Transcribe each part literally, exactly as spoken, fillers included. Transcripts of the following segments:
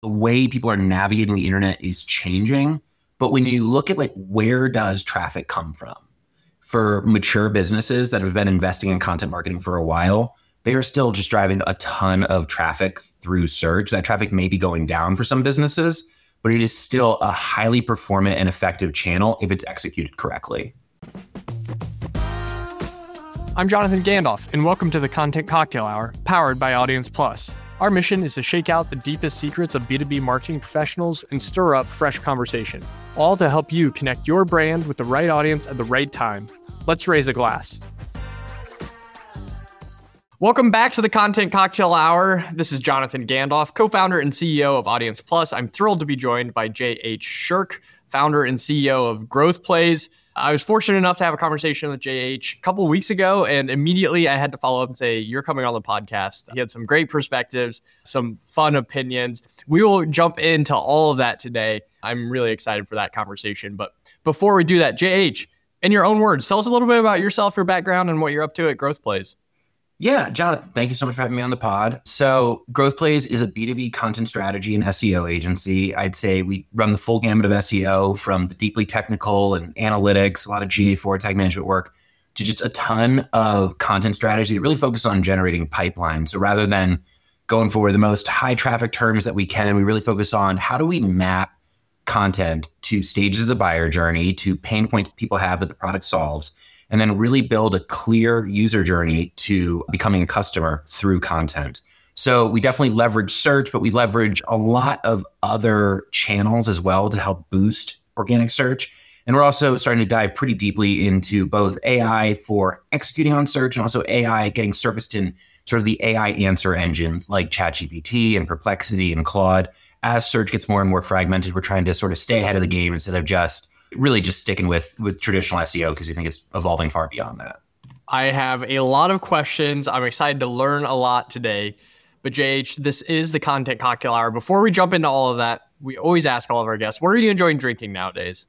The way people are navigating the internet is changing. But when you look at like, where does traffic come from? For mature businesses that have been investing in content marketing for a while, they are still just driving a ton of traffic through search. That traffic may be going down for some businesses, but it is still a highly performant and effective channel if it's executed correctly. I'm Jonathan Gandalf, and welcome to the Content Cocktail Hour, powered by Audience Plus. Our mission is to shake out the deepest secrets of B two B marketing professionals and stir up fresh conversation, all to help you connect your brand with the right audience at the right time. Let's raise a glass. Welcome back to the Content Cocktail Hour. This is Jonathan Gandalf, co-founder and C E O of Audience Plus. I'm thrilled to be joined by Jay H. Shirk, founder and C E O of Growth Plays. I was fortunate enough to have a conversation with Jay H a couple of weeks ago, and immediately I had to follow up and say, you're coming on the podcast. He had some great perspectives, some fun opinions. We will jump into all of that today. I'm really excited for that conversation. But before we do that, Jay H, in your own words, tell us a little bit about yourself, your background, and what you're up to at Growth Plays. Yeah, Jonathan, thank you so much for having me on the pod. So Growth Plays is a B two B content strategy and S E O agency. I'd say we run the full gamut of S E O, from the deeply technical and analytics, a lot of G A four tag management work, to just a ton of content strategy that really focuses on generating pipelines. So rather than going for the most high traffic terms that we can, we really focus on how do we map content to stages of the buyer journey, to pain points people have that the product solves, and then really build a clear user journey to becoming a customer through content. So we definitely leverage search, but we leverage a lot of other channels as well to help boost organic search. And we're also starting to dive pretty deeply into both A I for executing on search and also A I getting surfaced in sort of the A I answer engines like ChatGPT and Perplexity and Claude. As search gets more and more fragmented, we're trying to sort of stay ahead of the game instead of just really just sticking with, with traditional S E O, because you think it's evolving far beyond that. I have a lot of questions. I'm excited to learn a lot today. But J H, this is the Content Cocktail Hour. Before we jump into all of that, we always ask all of our guests, what are you enjoying drinking nowadays?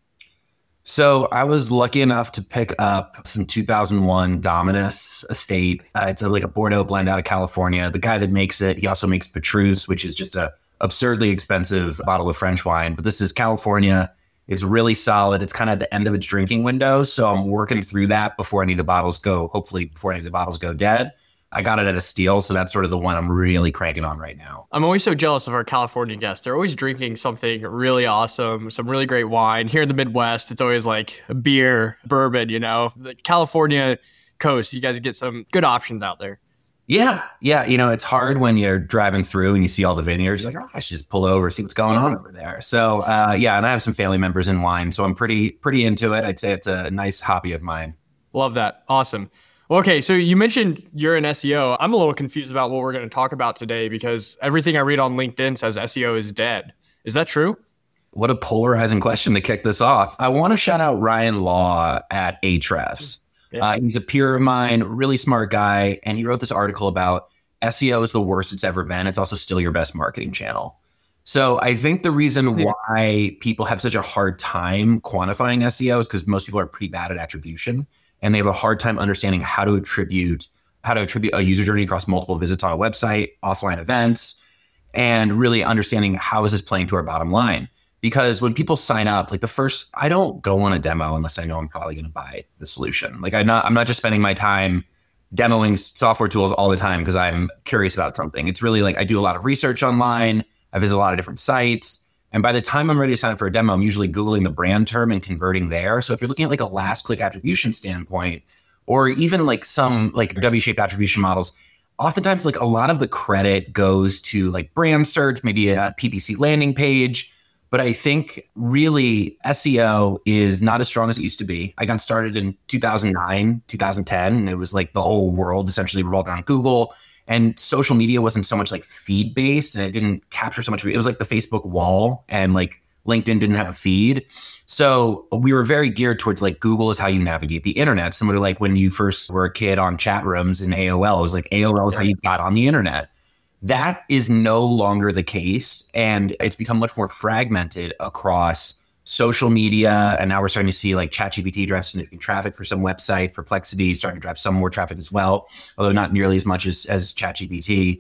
So I was lucky enough to pick up some two thousand one Dominus Estate. Uh, it's a, like a Bordeaux blend out of California. The guy that makes it, he also makes Petrus, which is just a absurdly expensive bottle of French wine. But this is California. It's really solid. It's kind of the end of its drinking window. So I'm working through that before any of the bottles go, hopefully before any of the bottles go dead. I got it at a steal. So that's sort of the one I'm really cranking on right now. I'm always so jealous of our California guests. They're always drinking something really awesome, some really great wine. Here in the Midwest, it's always like beer, bourbon, you know, the California coast. You guys get some good options out there. Yeah. Yeah. You know, it's hard when you're driving through and you see all the vineyards. You're like, oh, I should just pull over, see what's going on over there. So, uh, yeah. And I have some family members in wine, so I'm pretty, pretty into it. I'd say it's a nice hobby of mine. Love that. Awesome. Well, okay. So you mentioned you're an S E O. I'm a little confused about what we're going to talk about today, because everything I read on LinkedIn says S E O is dead. Is that true? What a polarizing question to kick this off. I want to shout out Ryan Law at Ahrefs. Yeah. Uh, he's a peer of mine, really smart guy. And he wrote this article about S E O is the worst it's ever been. It's also still your best marketing channel. So I think the reason yeah. why people have such a hard time quantifying S E O is because most people are pretty bad at attribution, and they have a hard time understanding how to attribute, how to attribute a user journey across multiple visits on a website, offline events, and really understanding how is this playing to our bottom line. Because when people sign up, like the first, I don't go on a demo unless I know I'm probably going to buy the solution. Like I'm not, I'm not just spending my time demoing software tools all the time because I'm curious about something. It's really like I do a lot of research online. I visit a lot of different sites. And by the time I'm ready to sign up for a demo, I'm usually Googling the brand term and converting there. So if you're looking at like a last click attribution standpoint, or even like some like W-shaped attribution models, oftentimes like a lot of the credit goes to like brand search, maybe a P P C landing page. But I think really S E O is not as strong as it used to be. I got started in two thousand nine, two thousand ten, and it was like the whole world essentially revolved around Google. And social media wasn't so much like feed based, and it didn't capture so much of it. It was like the Facebook wall, and like LinkedIn didn't have a feed. So we were very geared towards like Google is how you navigate the internet. Similar to like when you first were a kid on chat rooms in A O L, it was like A O L is how you got on the internet. That is no longer the case, and it's become much more fragmented across social media. And now we're starting to see like ChatGPT drive significant traffic for some websites, Perplexity starting to drive some more traffic as well, although not nearly as much as, as ChatGPT.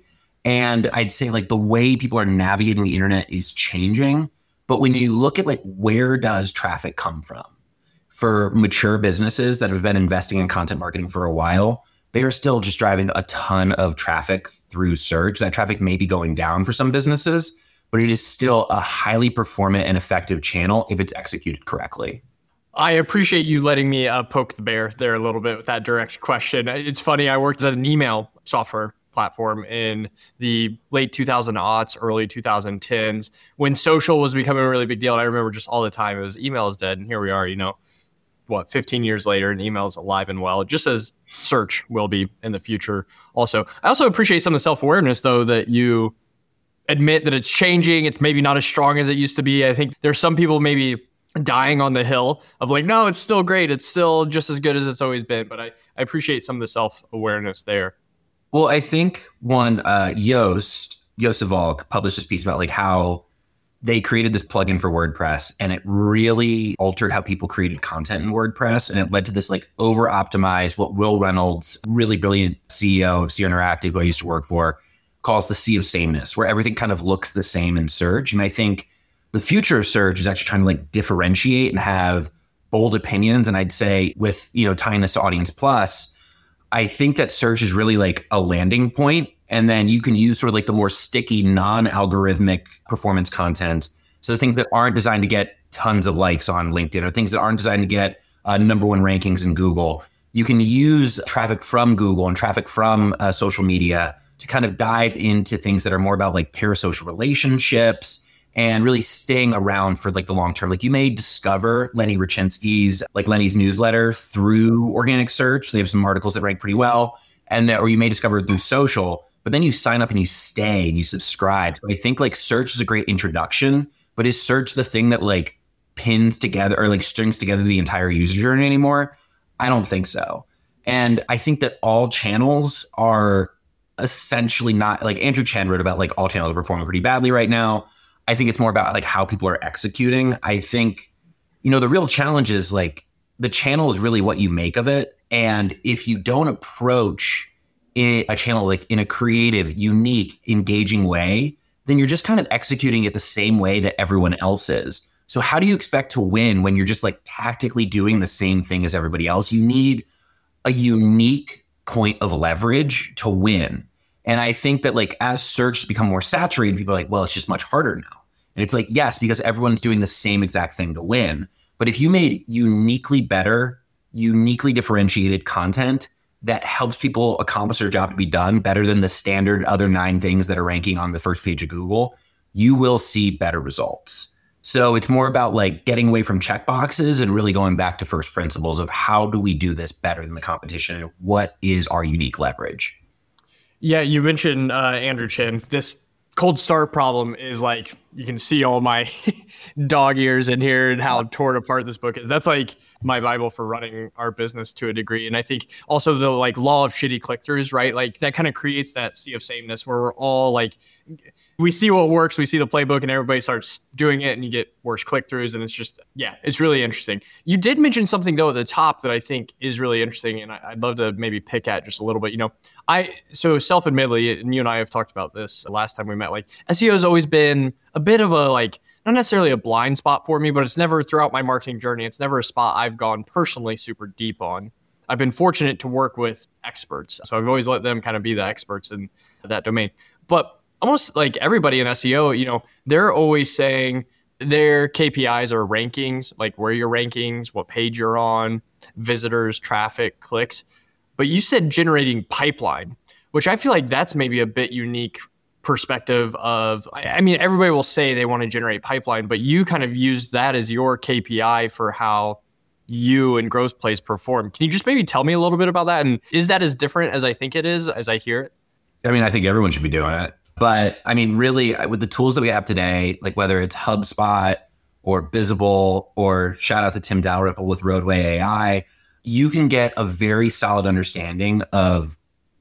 And I'd say like the way people are navigating the internet is changing. But when you look at like, where does traffic come from? For mature businesses that have been investing in content marketing for a while, they are still just driving a ton of traffic through search. That traffic may be going down for some businesses, but it is still a highly performant and effective channel if it's executed correctly. I appreciate you letting me uh, poke the bear there a little bit with that direct question. It's funny, I worked at an email software platform in the late two thousand aughts, early two thousand tens, when social was becoming a really big deal. And I remember just all the time it was email is dead. And here we are, you know, what, fifteen years later, and email is alive and well, just as search will be in the future also. I also appreciate some of the self-awareness, though, that you admit that it's changing. It's maybe not as strong as it used to be. I think there's some people maybe dying on the hill of like, no, it's still great. It's still just as good as it's always been. But I, I appreciate some of the self-awareness there. Well, I think one, uh, Yoast, Yoast Evolk published this piece about like how they created this plugin for WordPress, and it really altered how people created content in WordPress. And it led to this like over optimized, what Will Reynolds, really brilliant C E O of C R Interactive, who I used to work for, calls the sea of sameness, where everything kind of looks the same in search. And I think the future of search is actually trying to like differentiate and have bold opinions. And I'd say with, you know, tying this to Audience Plus, I think that search is really like a landing point. And then you can use sort of like the more sticky, non-algorithmic performance content. So the things that aren't designed to get tons of likes on LinkedIn, or things that aren't designed to get uh, number one rankings in Google. You can use traffic from Google and traffic from uh, social media to kind of dive into things that are more about like parasocial relationships and really staying around for like the long term. Like you may discover Lenny Rachinsky's, like Lenny's newsletter through organic search. They have some articles that rank pretty well. And that, or you may discover it through social, but then you sign up and you stay and you subscribe. So I think like search is a great introduction, but is search the thing that like pins together or like strings together the entire user journey anymore? I don't think so. And I think that all channels are essentially not, like Andrew Chen wrote about like all channels are performing pretty badly right now. I think it's more about like how people are executing. I think, you know, the real challenge is like the channel is really what you make of it. And if you don't approach a channel like in a creative, unique, engaging way, then you're just kind of executing it the same way that everyone else is. So how do you expect to win when you're just like tactically doing the same thing as everybody else? You need a unique point of leverage to win. And I think that like as search has become more saturated, people are like, well, it's just much harder now. And it's like, yes, because everyone's doing the same exact thing to win. But if you made uniquely better, uniquely differentiated content that helps people accomplish their job to be done better than the standard other nine things that are ranking on the first page of Google, you will see better results. So it's more about like getting away from checkboxes and really going back to first principles of how do we do this better than the competition and what is our unique leverage? Yeah, you mentioned uh, Andrew Chen. This cold start problem is like, you can see all my dog ears in here and how torn apart this book is. That's like my Bible for running our business to a degree. And I think also the like law of shitty click-throughs, right? Like that kind of creates that sea of sameness where we're all like, we see what works, we see the playbook and everybody starts doing it and you get worse click-throughs. And it's just, yeah, it's really interesting. You did mention something though at the top that I think is really interesting. And I'd love to maybe pick at just a little bit, you know, I, so self-admittedly, and you and I have talked about this last time we met, like S E O has always been a bit of a like, not necessarily a blind spot for me, but it's never throughout my marketing journey. It's never a spot I've gone personally super deep on. I've been fortunate to work with experts. So I've always let them kind of be the experts in that domain. But almost like everybody in S E O, you know, they're always saying their K P Is are rankings, like where your rankings, what page you're on, visitors, traffic, clicks. But you said generating pipeline, which I feel like that's maybe a bit unique perspective of, I mean, everybody will say they want to generate pipeline, but you kind of used that as your K P I for how you and Growth Plays perform. Can you just maybe tell me a little bit about that? And is that as different as I think it is, as I hear it? I mean, I think everyone should be doing it. But I mean, really, with the tools that we have today, like whether it's HubSpot or Bizible or shout out to Tim Dalrymple with Roadway A I, you can get a very solid understanding of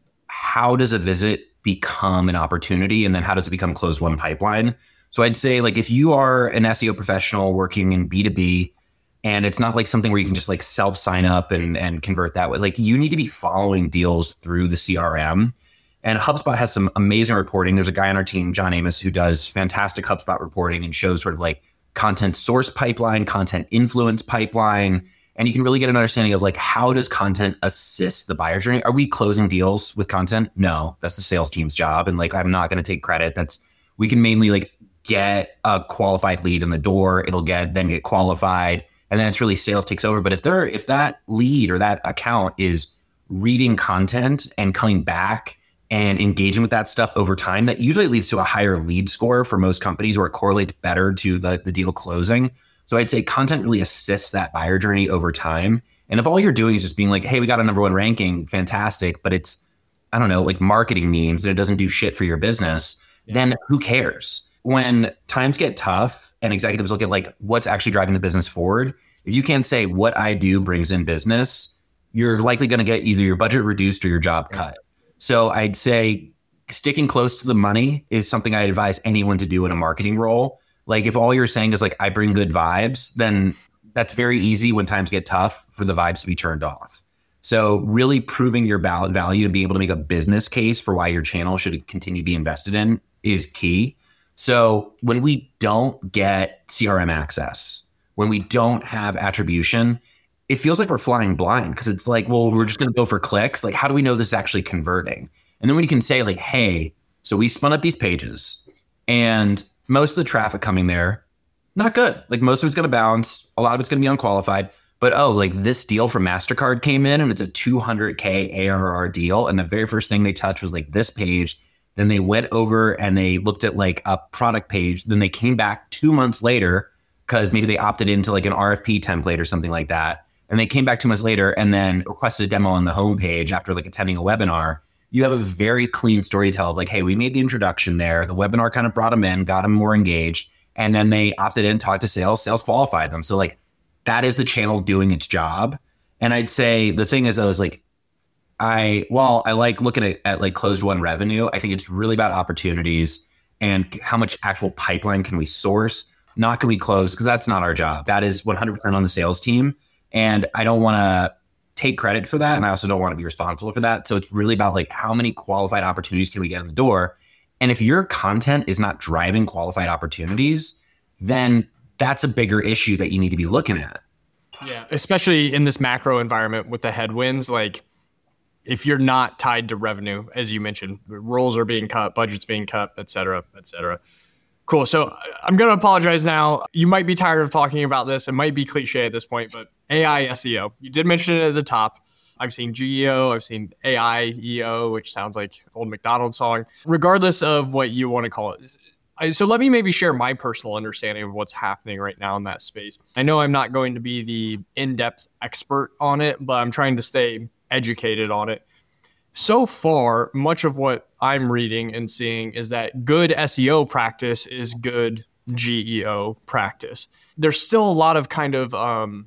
how does a visit become an opportunity and then how does it become closed won pipeline. So I'd say like if you are an S E O professional working in B two B and it's not like something where you can just like self sign up and, and convert that way, like you need to be following deals through the C R M. And HubSpot has some amazing reporting. There's a guy on our team, John Amos, who does fantastic HubSpot reporting and shows sort of like content source pipeline, content influence pipeline. And you can really get an understanding of like, how does content assist the buyer journey? Are we closing deals with content? No, that's the sales team's job. And like, I'm not going to take credit. That's, we can mainly like get a qualified lead in the door. It'll get, then get qualified. And then it's really sales takes over. But if they're, if that lead or that account is reading content and coming back and engaging with that stuff over time, that usually leads to a higher lead score for most companies, or it correlates better to the, the deal closing. So I'd say content really assists that buyer journey over time. And if all you're doing is just being like, hey, we got a number one ranking, fantastic, but it's, I don't know, like marketing memes and it doesn't do shit for your business, yeah. then who cares? When times get tough and executives look at like what's actually driving the business forward, if you can't say what I do brings in business, you're likely going to get either your budget reduced or your job cut. So I'd say sticking close to the money is something I advise anyone to do in a marketing role. Like if all you're saying is like, I bring good vibes, then that's very easy when times get tough for the vibes to be turned off. So really proving your value and being able to make a business case for why your channel should continue to be invested in is key. So when we don't get C R M access, when we don't have attribution, it feels like we're flying blind because it's like, well, we're just going to go for clicks. Like, how do we know this is actually converting? And then when you can say like, hey, so we spun up these pages and most of the traffic coming there, not good. Like most of it's going to bounce. A lot of it's going to be unqualified. But oh, like this deal from MasterCard came in and it's a two hundred K A R R deal. And the very first thing they touched was like this page. Then they went over and they looked at like a product page. Then they came back two months later because maybe they opted into like an R F P template or something like that. And they came back two months later and then requested a demo on the homepage after like attending a webinar. You have a very clean story to tell of like, hey, we made the introduction there. The webinar kind of brought them in, got them more engaged. And then they opted in, talked to sales, sales qualified them. So like that is the channel doing its job. And I'd say the thing is though, is like, I, while I like looking at, at like closed won revenue, I think it's really about opportunities and how much actual pipeline can we source, not can we close, because that's not our job. That is one hundred percent on the sales team. And I don't want to take credit for that. And I also don't want to be responsible for that. So it's really about like, how many qualified opportunities can we get in the door? And if your content is not driving qualified opportunities, then that's a bigger issue that you need to be looking at. Yeah, especially in this macro environment with the headwinds, like if you're not tied to revenue, as you mentioned, roles are being cut, budgets being cut, et cetera, et cetera. Cool. So I'm going to apologize now. You might be tired of talking about this. It might be cliche at this point, but A I S E O, you did mention it at the top. I've seen G E O, I've seen A I E O, which sounds like an old McDonald's song. Regardless of what you want to call it. I, so let me maybe share my personal understanding of what's happening right now in that space. I know I'm not going to be the in-depth expert on it, but I'm trying to stay educated on it. So far, much of what I'm reading and seeing is that good S E O practice is good G E O practice. There's still a lot of kind of um,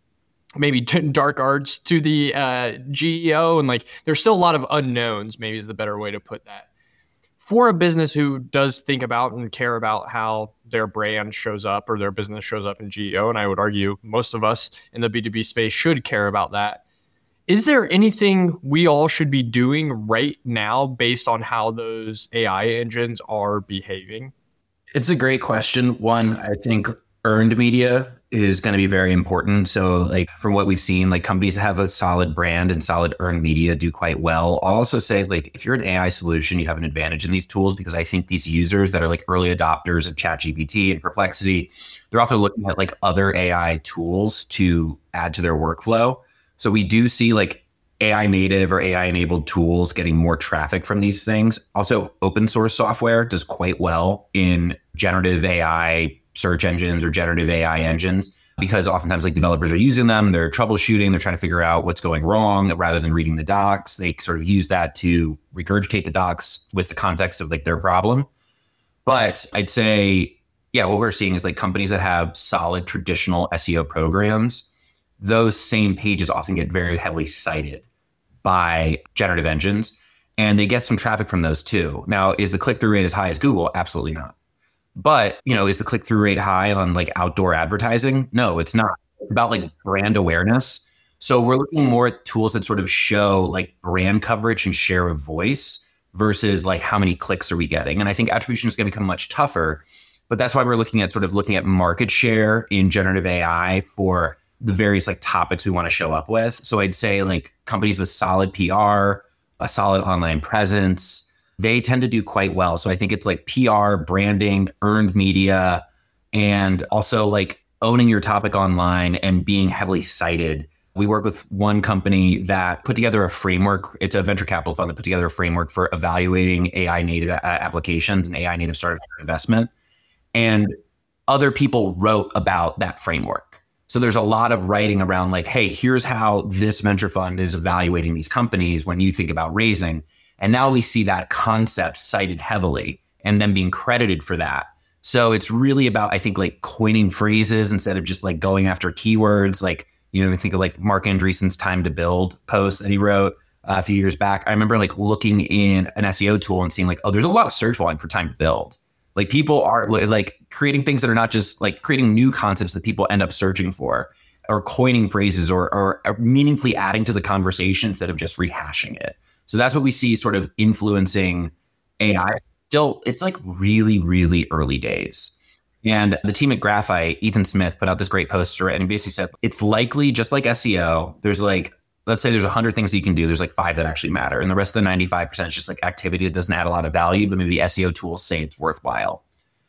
maybe t- dark arts to the uh, G E O, and like there's still a lot of unknowns, maybe is the better way to put that. For a business who does think about and care about how their brand shows up or their business shows up in G E O, and I would argue most of us in the B two B space should care about that. Is there anything we all should be doing right now based on how those A I engines are behaving? It's a great question. One, I think earned media is going to be very important. So like from what we've seen, like companies that have a solid brand and solid earned media do quite well. I'll also say like if you're an A I solution, you have an advantage in these tools because I think these users that are like early adopters of ChatGPT and Perplexity, they're often looking at like other A I tools to add to their workflow. So we do see like A I native or A I enabled tools getting more traffic from these things. Also, open source software does quite well in generative A I search engines or generative A I engines because oftentimes like developers are using them, they're troubleshooting, they're trying to figure out what's going wrong rather than reading the docs. They sort of use that to regurgitate the docs with the context of like their problem. But I'd say, yeah, what we're seeing is like companies that have solid traditional S E O programs, those same pages often get very heavily cited by generative engines, and they get some traffic from those too. Now, is the click-through rate as high as Google? Absolutely not. But, you know, is the click-through rate high on like outdoor advertising? No, it's not. It's about like brand awareness. So we're looking more at tools that sort of show like brand coverage and share of voice versus like how many clicks are we getting. And I think attribution is going to become much tougher. But that's why we're looking at sort of looking at market share in generative A I for the various like topics we want to show up with. So I'd say like companies with solid P R, a solid online presence, they tend to do quite well. So I think it's like P R, branding, earned media, and also like owning your topic online and being heavily cited. We work with one company that put together a framework. It's a venture capital fund that put together a framework for evaluating A I native applications and A I native startup investment. And other people wrote about that framework. So there's a lot of writing around like, hey, here's how this venture fund is evaluating these companies when you think about raising. And now we see that concept cited heavily and then being credited for that. So it's really about, I think, like coining phrases instead of just like going after keywords. Like, you know, I think of like Mark Andreessen's Time to Build post that he wrote uh, a few years back. I remember like looking in an S E O tool and seeing like, oh, there's a lot of search volume for Time to Build. Like people are like creating things that are not just like creating new concepts that people end up searching for, or coining phrases, or, or meaningfully adding to the conversation instead of just rehashing it. So that's what we see sort of influencing A I. Still, it's like really, really early days. And the team at Graphite, Ethan Smith, put out this great poster and he basically said, it's likely just like S E O, there's like, let's say there's one hundred things you can do. There's like five that actually matter. And the rest of the ninety-five percent is just like activity that doesn't add a lot of value, but maybe the S E O tools say it's worthwhile.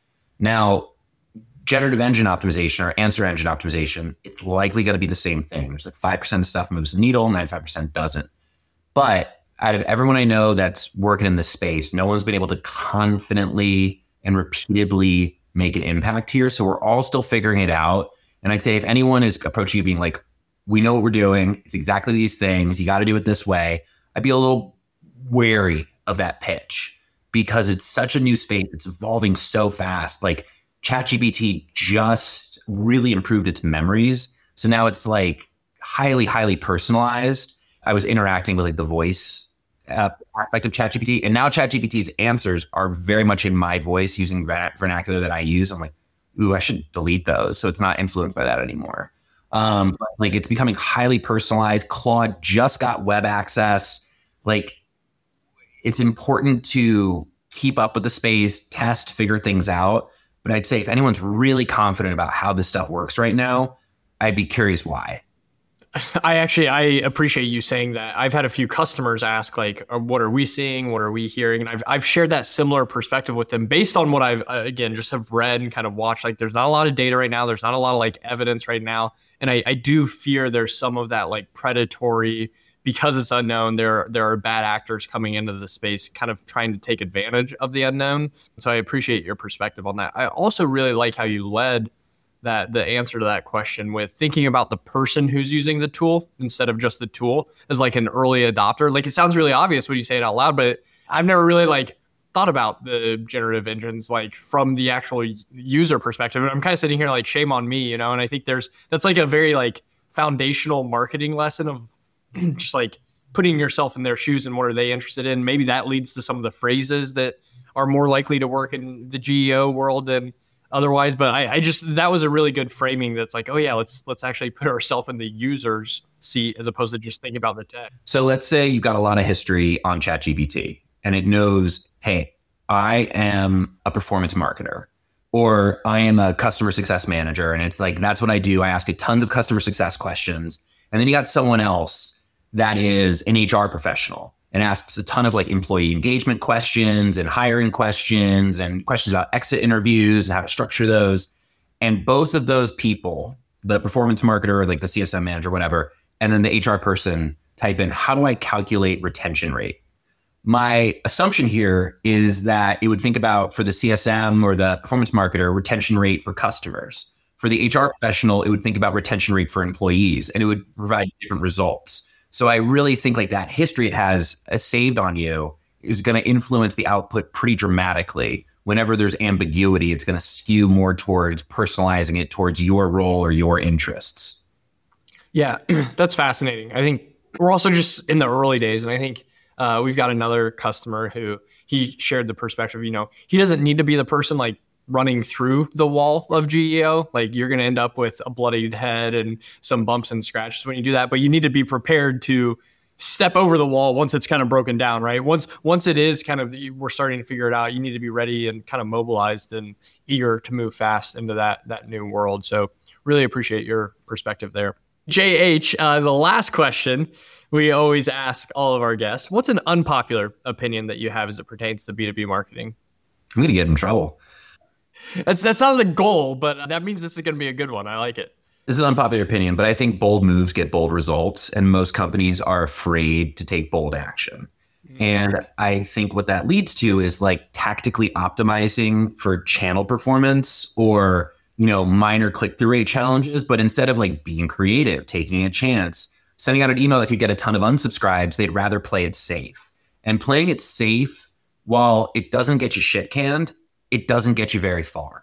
Now, generative engine optimization or answer engine optimization, it's likely going to be the same thing. There's like five percent of stuff moves the needle, ninety-five percent doesn't. But out of everyone I know that's working in this space, no one's been able to confidently and repeatedly make an impact here. So we're all still figuring it out. And I'd say if anyone is approaching you being like, we know what we're doing, it's exactly these things, you got to do it this way, I'd be a little wary of that pitch because it's such a new space. It's evolving so fast. Like ChatGPT just really improved its memories. So now it's like highly, highly personalized. I was interacting with like the voice uh, aspect of ChatGPT, and now ChatGPT's answers are very much in my voice using vernacular that I use. I'm like, ooh, I should delete those. So it's not influenced by that anymore. Um, but like it's becoming highly personalized. Claude just got web access. Like it's important to keep up with the space, test, figure things out. But I'd say if anyone's really confident about how this stuff works right now, I'd be curious why. I actually, I appreciate you saying that. I've had a few customers ask like, what are we seeing? What are we hearing? And I've, I've shared that similar perspective with them based on what I've, uh, again, just have read and kind of watched. Like there's not a lot of data right now. There's not a lot of like evidence right now. And I, I do fear there's some of that like predatory, because it's unknown, there, there are bad actors coming into the space, kind of trying to take advantage of the unknown. So I appreciate your perspective on that. I also really like how you led that the answer to that question with thinking about the person who's using the tool instead of just the tool as like an early adopter. Like it sounds really obvious when you say it out loud, but I've never really like thought about the generative engines like from the actual user perspective. And I'm kind of sitting here like, shame on me, you know? And I think there's, that's like a very like foundational marketing lesson of just like putting yourself in their shoes and what are they interested in. Maybe that leads to some of the phrases that are more likely to work in the G E O world than otherwise. But I, I just, that was a really good framing. That's like, oh yeah, let's, let's actually put ourselves in the user's seat as opposed to just thinking about the tech. So let's say you've got a lot of history on ChatGPT and it knows, hey, I am a performance marketer or I am a customer success manager. And it's like, that's what I do. I ask it tons of customer success questions. And then you got someone else that is an H R professional and asks a ton of like employee engagement questions and hiring questions and questions about exit interviews and how to structure those. And both of those people, the performance marketer, like the C S M manager, whatever, and then the H R person type in, how do I calculate retention rate? My assumption here is that it would think about for the C S M or the performance marketer, retention rate for customers. For the H R professional, it would think about retention rate for employees, and it would provide different results. So I really think like that history it has uh, saved on you is going to influence the output pretty dramatically. Whenever there's ambiguity, it's going to skew more towards personalizing it towards your role or your interests. Yeah, that's fascinating. I think we're also just in the early days. And I think uh, we've got another customer who he shared the perspective, you know, he doesn't need to be the person like running through the wall of G E O. Like you're going to end up with a bloodied head and some bumps and scratches when you do that, but you need to be prepared to step over the wall once it's kind of broken down, right? Once once it is kind of, we're starting to figure it out, you need to be ready and kind of mobilized and eager to move fast into that that new world. So really appreciate your perspective there. J H, uh, the last question we always ask all of our guests, what's an unpopular opinion that you have as it pertains to B two B marketing? I'm going to get in trouble. That's That sounds like a goal, but that means this is going to be a good one. I like it. This is an unpopular opinion, but I think bold moves get bold results, and most companies are afraid to take bold action. Mm-hmm. And I think what that leads to is like tactically optimizing for channel performance or, you know, minor click-through rate challenges. But instead of like being creative, taking a chance, sending out an email that could get a ton of unsubscribes, they'd rather play it safe. And playing it safe, while it doesn't get you shit canned, it doesn't get you very far.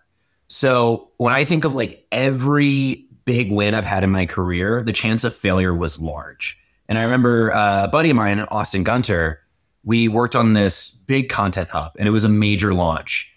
So when I think of like every big win I've had in my career, the chance of failure was large. And I remember uh, a buddy of mine, Austin Gunter, we worked on this big content hub and it was a major launch.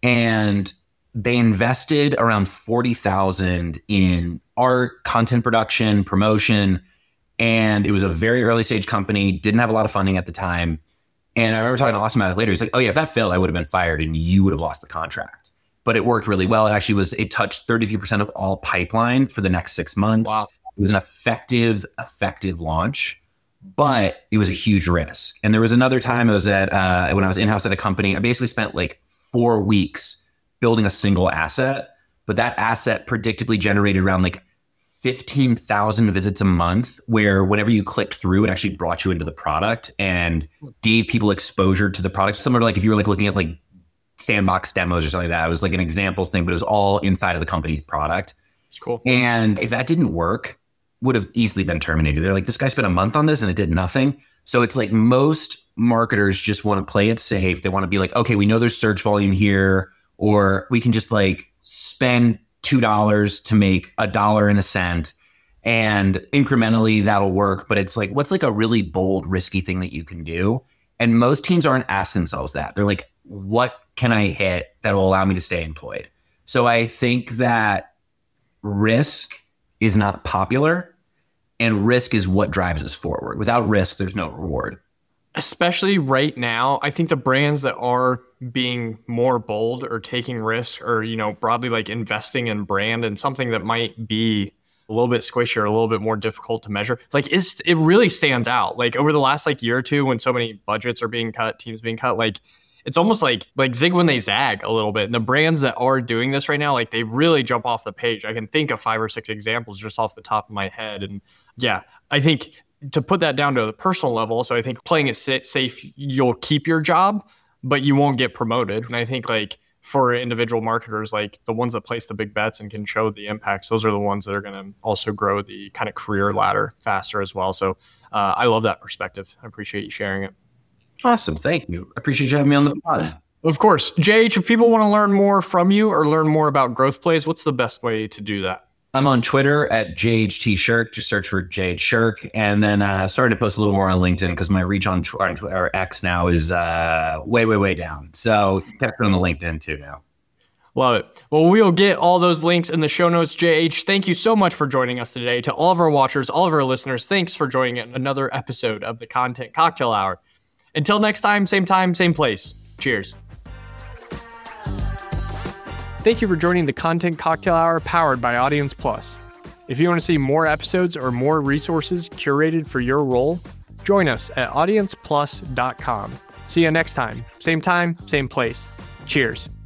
And they invested around forty thousand in art, content production, promotion. And it was a very early stage company, didn't have a lot of funding at the time. And I remember talking to Austin about it later. He's like, oh yeah, if that failed, I would have been fired and you would have lost the contract. But it worked really well. It actually was, it touched thirty-three percent of all pipeline for the next six months. Wow. It was an effective, effective launch, but it was a huge risk. And there was another time I was at, uh, when I was in-house at a company, I basically spent like four weeks building a single asset, but that asset predictably generated around like fifteen thousand visits a month, where whenever you clicked through, it actually brought you into the product and gave people exposure to the product. Similar to like if you were like looking at like sandbox demos or something like that. It was like an examples thing, but it was all inside of the company's product. It's cool. And if that didn't work, would have easily been terminated. They're like, this guy spent a month on this and it did nothing. So it's like most marketers just want to play it safe. They want to be like, okay, we know there's search volume here, or we can just like spend two dollars to make a dollar and a cent. And incrementally that'll work. But it's like, what's like a really bold, risky thing that you can do? And most teams aren't asking themselves that. They're like, what can I hit that will allow me to stay employed? So I think that risk is not popular, and risk is what drives us forward. Without risk, there's no reward. Especially right now, I think the brands that are being more bold or taking risks or, you know, broadly like investing in brand and something that might be a little bit squishy or a little bit more difficult to measure, like it's, it really stands out. Like over the last like year or two, when so many budgets are being cut, teams being cut, like it's almost like like zig when they zag a little bit. And the brands that are doing this right now, like they really jump off the page. I can think of five or six examples just off the top of my head. And yeah, I think to put that down to the personal level, so I think playing it safe, you'll keep your job, but you won't get promoted. And I think like for individual marketers, like the ones that place the big bets and can show the impacts, those are the ones that are going to also grow the kind of career ladder faster as well. So uh, I love that perspective. I appreciate you sharing it. Awesome. Thank you. I appreciate you having me on the pod. Of course. J H, if people want to learn more from you or learn more about Growth Plays, what's the best way to do that? I'm on Twitter at J H T Shirk. Just search for J H Shirk. And then uh, started to post a little more on LinkedIn because my reach on Twitter or X now is uh, way, way, way down. So check it on the LinkedIn too now. Love it. Well, we'll get all those links in the show notes. J H, thank you so much for joining us today. To all of our watchers, all of our listeners, thanks for joining another episode of the Content Cocktail Hour. Until next time, same time, same place. Cheers. Thank you for joining the Content Cocktail Hour powered by Audience Plus. If you want to see more episodes or more resources curated for your role, join us at audience plus dot com. See you next time. Same time, same place. Cheers.